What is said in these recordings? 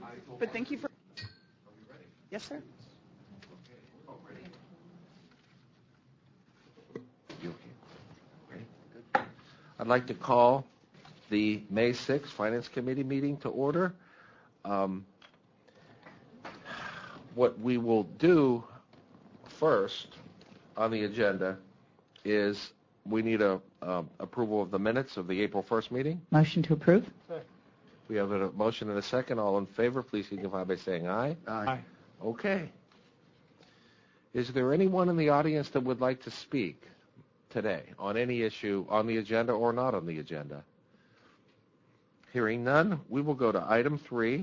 But thank you for. Yes, sir. I'd like to call the May 6th Finance Committee meeting to order. What we will do first on the agenda is we need a approval of the minutes of the April 1st meeting. Motion to approve. We have a motion and a second. All in favor, please signify by saying aye. Aye. Okay. Is there anyone in the audience that would like to speak today on any issue on the agenda or not on the agenda? Hearing none, we will go to item 3.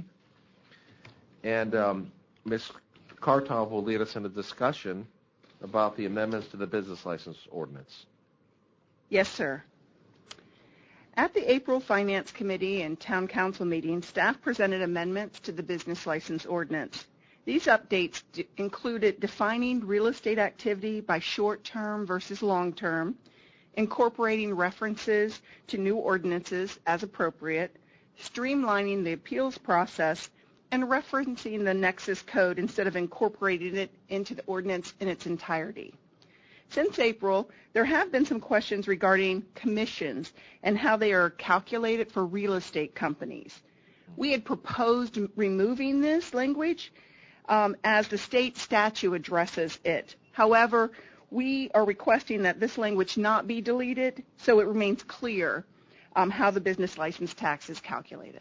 And Ms. Kartov will lead us in a discussion about the amendments to the business license ordinance. Yes, sir. At the April Finance Committee and Town Council meeting, staff presented amendments to the business license ordinance. These updates included defining real estate activity by short-term versus long-term, incorporating references to new ordinances as appropriate, streamlining the appeals process, and referencing the Nexus Code instead of incorporating it into the ordinance in its entirety. Since April, there have been some questions regarding commissions and how they are calculated for real estate companies. We had proposed removing this language as the state statute addresses it. However, we are requesting that this language not be deleted so it remains clear how the business license tax is calculated.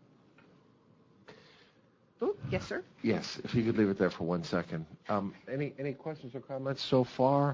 Oh, yes, sir. Yes, if you could leave it there for 1 second. Any questions or comments so far?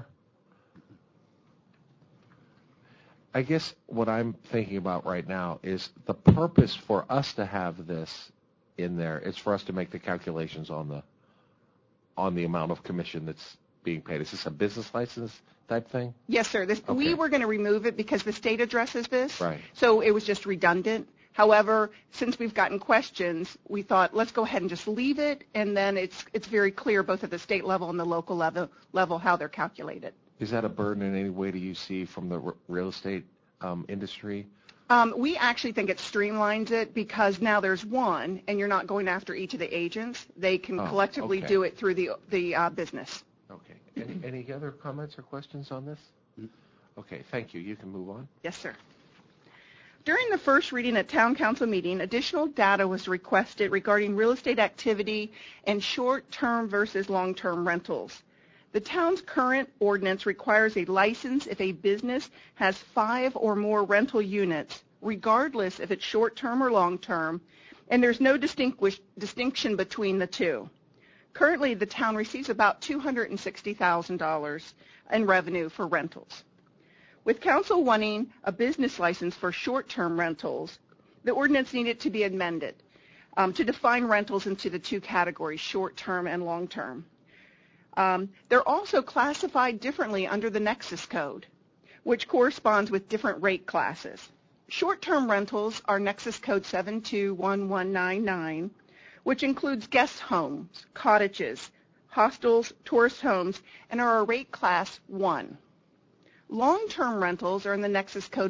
I guess what I'm thinking about right now is the purpose for us to have this in there is for us to make the calculations on the amount of commission that's being paid. Is this a business license type thing? Yes, sir. Okay. We were going to remove it because the state addresses this, right. So it was just redundant. However, since we've gotten questions, we thought let's go ahead and just leave it, and then it's very clear both at the state level and the local level how they're calculated. Is that a burden in any way do you see from the real estate industry? We actually think it streamlines it because now there's one, and you're not going after each of the agents. They can collectively do it through the business. Okay. Any other comments or questions on this? Okay, thank you. You can move on. Yes, sir. During the first reading at Town Council meeting, additional data was requested regarding real estate activity and short-term versus long-term rentals. The town's current ordinance requires a license if a business has 5 or more rental units, regardless if it's short-term or long-term, and there's no distinction between the two. Currently, the town receives about $260,000 in revenue for rentals. With council wanting a business license for short-term rentals, the ordinance needed to be amended to define rentals into the two categories, short-term and long-term. They're also classified differently under the Nexus Code, which corresponds with different rate classes. Short-term rentals are Nexus Code 721199, which includes guest homes, cottages, hostels, tourist homes, and are a rate class 1. Long-term rentals are in the Nexus Code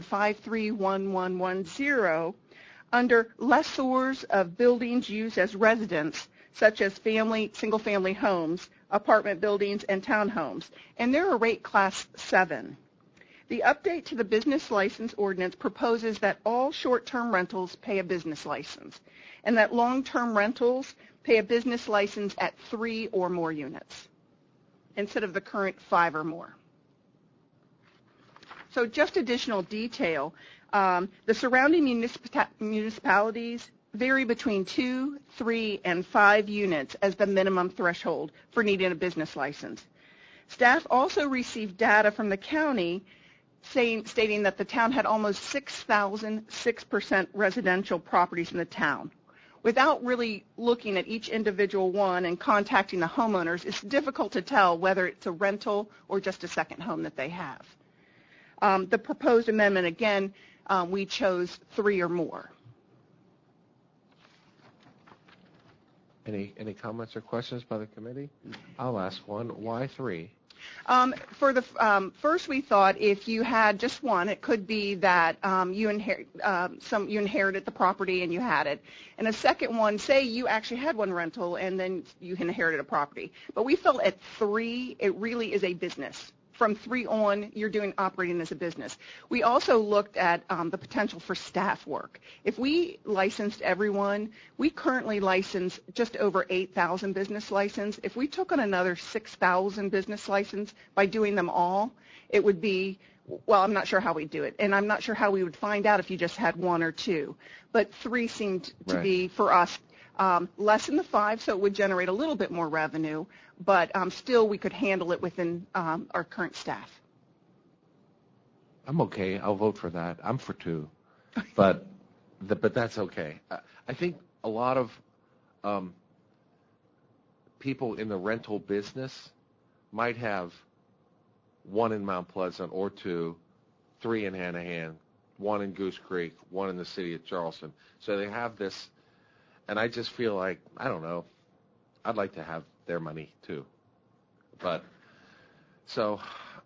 531110 under lessors of buildings used as residence, such as single-family homes, apartment buildings, and townhomes, and they're a rate class 7. The update to the business license ordinance proposes that all short-term rentals pay a business license, and that long-term rentals pay a business license at 3 or more units, instead of the current 5 or more. So just additional detail, the surrounding municipalities vary between 2, 3, and 5 units as the minimum threshold for needing a business license. Staff also received data from the county stating that the town had almost 6,000 6% residential properties in the town. Without really looking at each individual one and contacting the homeowners, it's difficult to tell whether it's a rental or just a second home that they have. The proposed amendment, again, we chose 3 or more. Any comments or questions by the committee? I'll ask one. Why 3? For the first, we thought if you had just one, it could be that you inherited the property and you had it. And a second one, say you actually had one rental and then you inherited a property. But we felt at 3, it really is a business. From 3 on, you're operating as a business. We also looked at the potential for staff work. If we licensed everyone, we currently license just over 8,000 business license. If we took on another 6,000 business license by doing them all, it would be, well, I'm not sure how we'd do it, and I'm not sure how we would find out if you just had 1 or 2. But 3 seemed to be, for us, less than the 5, so it would generate a little bit more revenue, but still we could handle it within our current staff. I'm okay. I'll vote for that. I'm for 2, but that's okay. I think a lot of people in the rental business might have 1 in Mount Pleasant or 2, 3 in Hanahan, 1 in Goose Creek, 1 in the city of Charleston. So they have this. And I just feel like, I don't know, I'd like to have their money too. But, so,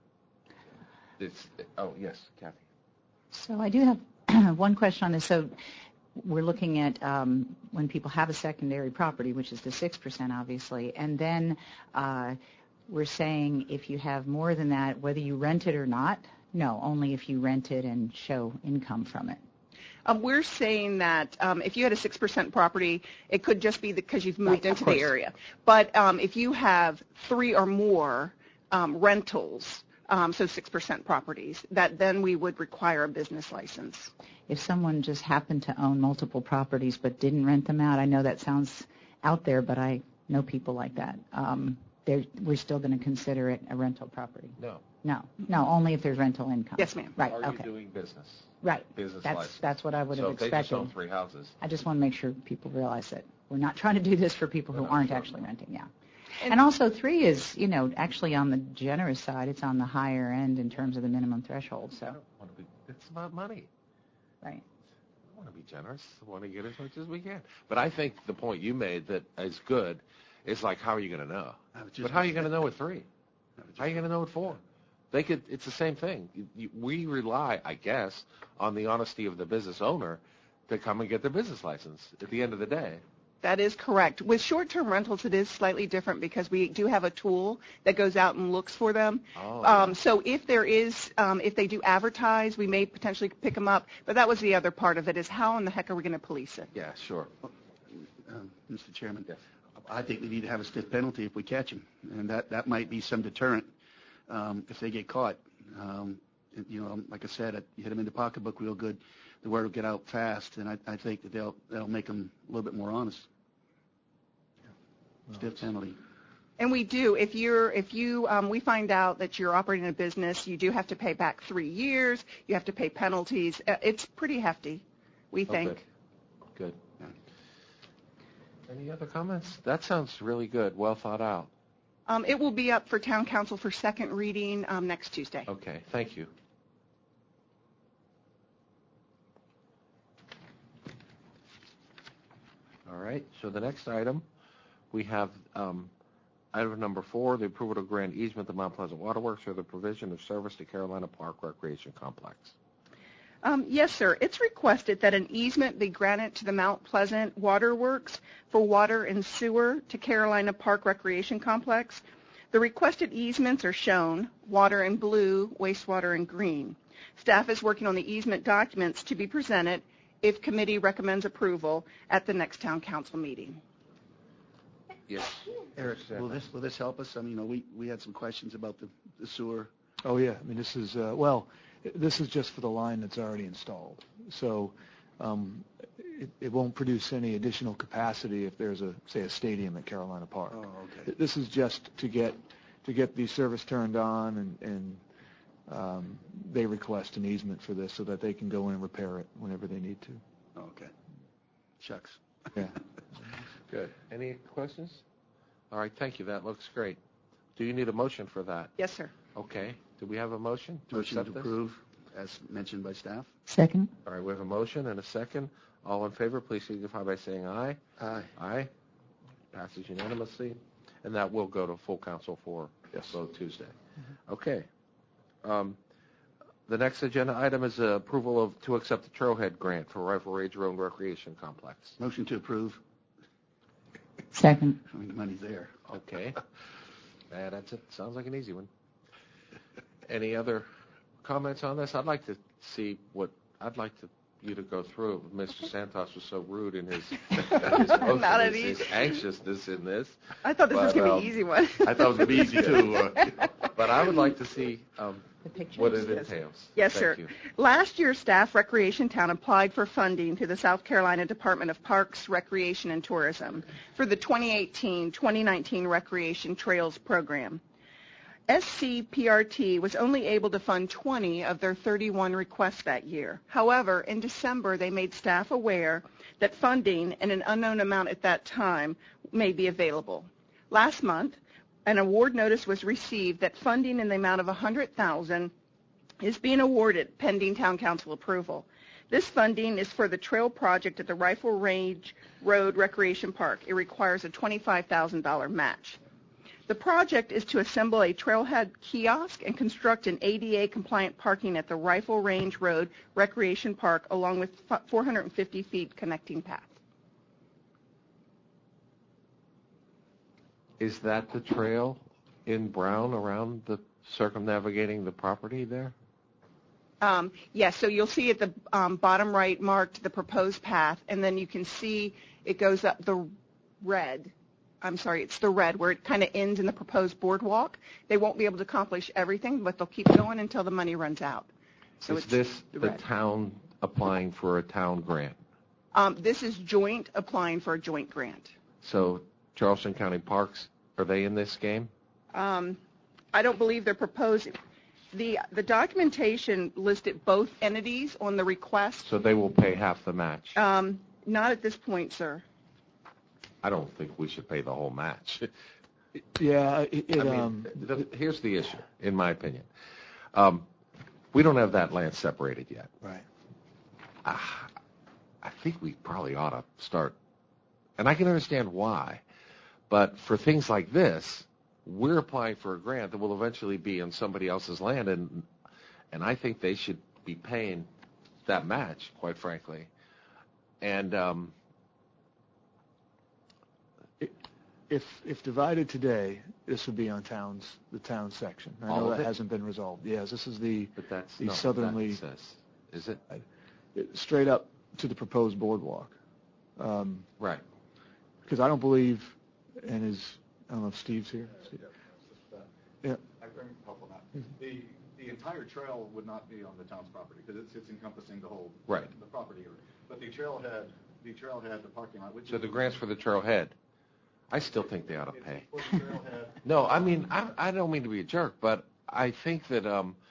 yes, Kathy. So I do have one question on this. So we're looking at when people have a secondary property, which is the 6%, obviously, and then we're saying if you have more than that, whether you rent it or not, no, only if you rent it and show income from it. We're saying that if you had a 6% property, it could just be because you've moved into the area. But if you have 3 or more rentals, so 6% properties, that then we would require a business license. If someone just happened to own multiple properties but didn't rent them out, I know that sounds out there, but I know people like that. We're still going to consider it a rental property. No, only if there's rental income. Yes, ma'am. Right. Are you doing business? Right. Business license. That's what I would have expected. So if they just own 3 houses. I just want to make sure people realize that we're not trying to do this for people who aren't actually renting. Yeah. And also 3 is, actually on the generous side. It's on the higher end in terms of the minimum threshold. So. It's about money. Right. I want to be generous. I want to get as much as we can. But I think the point you made that is good is like, how are you going to know? But how are you going to know with 3? How are you going to know with 4? It's the same thing. We rely, I guess, on the honesty of the business owner to come and get their business license at the end of the day. That is correct. With short-term rentals, it is slightly different because we do have a tool that goes out and looks for them. So if they do advertise, we may potentially pick them up. But that was the other part of it, is how in the heck are we going to police it? Yeah, sure. Mr. Chairman, yes. I think we need to have a stiff penalty if we catch them, and that might be some deterrent if they get caught. Like I said, you hit them in the pocketbook real good, the word will get out fast, and I think that that'll make them a little bit more honest. Stiff penalty. And we do. If we find out that you're operating a business, you do have to pay back 3 years. You have to pay penalties. It's pretty hefty, we think. Good. Any other comments? That sounds really good. Well thought out. It will be up for Town Council for second reading next Tuesday. Okay. Thank you. All right. So the next item, we have item number 4, the approval to grant easement to Mount Pleasant Waterworks for the provision of service to Carolina Park Recreation Complex. Yes, sir. It's requested that an easement be granted to the Mount Pleasant Waterworks for water and sewer to Carolina Park Recreation Complex. The requested easements are shown, water in blue, wastewater in green. Staff is working on the easement documents to be presented if committee recommends approval at the next Town Council meeting. Yes. Eric, will this help us? I mean, we had some questions about the sewer. Oh, yeah. I mean, this is just for the line that's already installed. So it won't produce any additional capacity if there's say a stadium at Carolina Park. Oh, okay. This is just to get the service turned on, and they request an easement for this so that they can go in and repair it whenever they need to. Okay. Shucks. Yeah. Good. Any questions? All right. Thank you. That looks great. Do you need a motion for that? Yes, sir. Okay. Do we have a motion to Motion accept to approve, as mentioned by staff. Second. All right. We have a motion and a second. All in favor, please signify by saying aye. Aye. Aye. Passes unanimously. And that will go to full council for Yes. Vote Tuesday. Okay. The next agenda item is approval to accept the Trailhead Grant for Rifle Range Road Recreation Complex. Motion to approve. Second. I mean, the money's there. Okay. That's it. Sounds like an easy one. Any other comments on this? I'd like to see you to go through. Mr. Santos was so rude in his motion, his anxiousness in this. I thought this was going to be an easy one. I thought it was going to be easy too. But I would like to see what it entails. Yes, sir. Thank you. Last year, Staff Recreation Town applied for funding to the South Carolina Department of Parks, Recreation, and Tourism for the 2018-2019 Recreation Trails Program. SCPRT was only able to fund 20 of their 31 requests that year. However, in December, they made staff aware that funding and an unknown amount at that time may be available. Last month, an award notice was received that funding in the amount of $100,000 is being awarded pending Town Council approval. This funding is for the trail project at the Rifle Range Road Recreation Park. It requires a $25,000 match. The project is to assemble a trailhead kiosk and construct an ADA-compliant parking at the Rifle Range Road Recreation Park along with 450 feet connecting path. Is that the trail in brown around the circumnavigating the property there? Yes, so you'll see at the bottom right marked the proposed path, and then you can see it goes up the red. I'm sorry, it's the red where it kind of ends in the proposed boardwalk. They won't be able to accomplish everything, but they'll keep going until the money runs out. So is this the town applying for a town grant? This is joint applying for a joint grant. So Charleston County Parks, are they in this game? I don't believe they're proposing. The documentation listed both entities on the request. So they will pay half the match? Not at this point, sir. I don't think we should pay the whole match. Yeah. Here's the issue, in my opinion. We don't have that land separated yet. Right. I think we probably ought to start, and I can understand why, but for things like this, we're applying for a grant that will eventually be on somebody else's land, and I think they should be paying that match, quite frankly. And if divided today, this would be on the town section. I know that hasn't been resolved. Yes, this is the southerly. That says, is it? Straight up to the proposed boardwalk. Right. Because I don't believe, I don't know if Steve's here. Yeah. I can help on that. The entire trail would not be on the town's property because it's encompassing the whole the property area. But the trailhead, the parking lot. So the grants for the trailhead. I still think they ought to pay. No, I mean, I don't mean to be a jerk, but I think that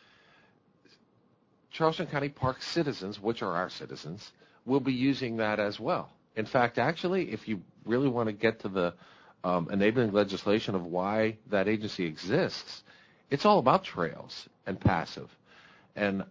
Charleston County Park citizens, which are our citizens, will be using that as well. In fact, actually, if you really want to get to the enabling legislation of why that agency exists, it's all about trails and passive. And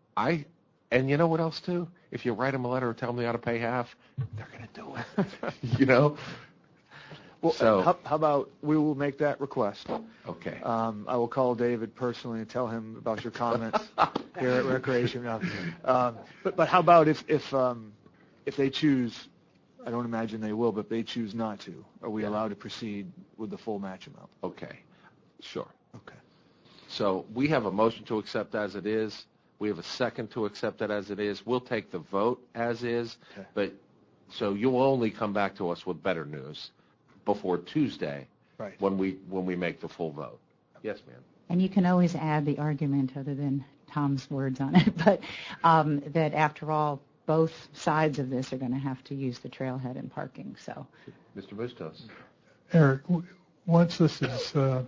you know what else, too? If you write them a letter or tell them they ought to pay half, they're going to do it, you know? Well, so, how about we will make that request. Okay. I will call David personally and tell him about your comments here at Recreation. But how about if they choose, I don't imagine they will, but they choose not to, are we allowed to proceed with the full match amount? Okay. Sure. Okay. So we have a motion to accept as it is. We have a second to accept it as it is. We'll take the vote as is, but so you'll only come back to us with better news before Tuesday, when we make the full vote. Yes, ma'am. And you can always add the argument other than Tom's words on it, but that after all, both sides of this are going to have to use the trailhead and parking. So, Mr. Bustos. Eric, once the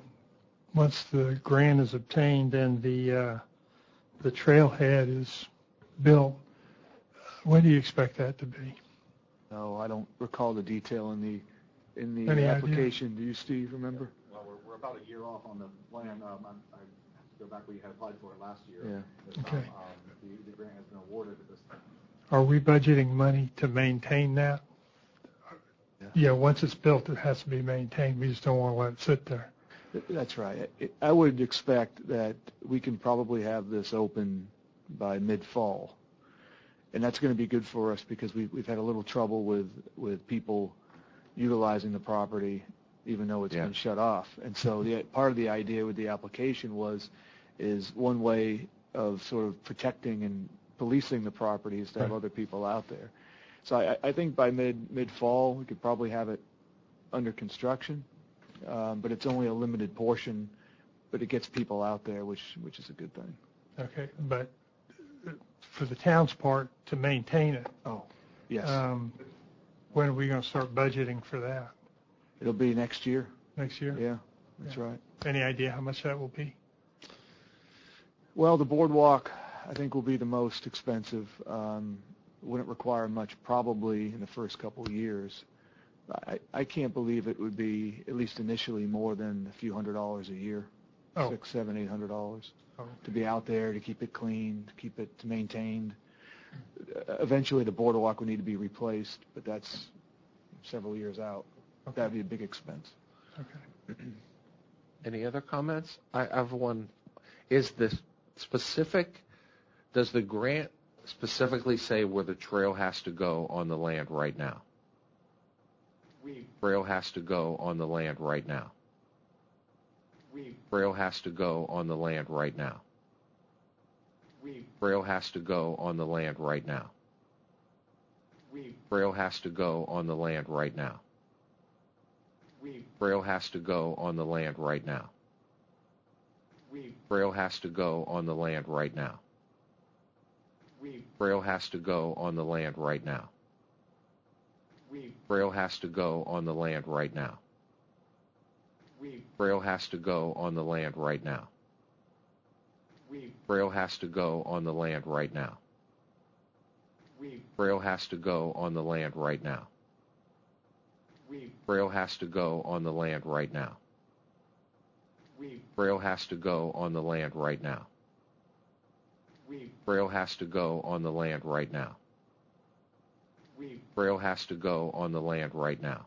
grant is obtained and the trailhead is built, when do you expect that to be? No, I don't recall the detail in the Any application. Idea? Do you, Steve, remember? Well, we're about a year off on the plan. I have to go back where you had applied for it last year. Yeah. Okay. The grant has been awarded at this time. Are we budgeting money to maintain that? Yeah, once it's built, it has to be maintained. We just don't want to let it sit there. That's right. I would expect that we can probably have this open by mid-fall, and that's going to be good for us because we've had a little trouble with people utilizing the property even though it's been shut off. And so part of the idea with the application is one way of sort of protecting and policing the property is to have other people out there. So I think by mid-fall we could probably have it under construction, but it's only a limited portion, but it gets people out there, which is a good thing. Okay, but for the town's part to maintain it. Oh, yes. When are we going to start budgeting for that? It'll be next year. Next year? Yeah, that's right. Any idea how much that will be? Well, the boardwalk, I think, will be the most expensive. Wouldn't require much probably in the first couple of years. I can't believe it would be, at least initially, more than a few $100s a year, $600, $700, $800 to be out there, to keep it clean, to keep it maintained. Eventually, the boardwalk would need to be replaced, but that's several years out. Okay. That would be a big expense. Okay. Any other comments? I have one. Is this specific? Does the grant specifically say where the trail has to go on the land right now? Trail has to go on the land right now. Trail has to go on the land right now. Trail has to go on the land right now. Trail has to go on the land right now. Trail has to go on the land right now. Trail has to go on the land right now. Trail has to go on the land right now. Trail has to go on the land right now. Trail has to go on the land right now. Trail has to go on the land right now. Trail has to go on the land right now. Trail has to go on the land right now. Trail has to go on the land right now. Trail has to go on the land right now. Trail has to go on the land right now.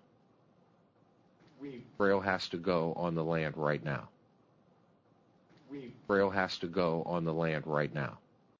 Trail has to go on the land right now. Trail has to go on the land right now.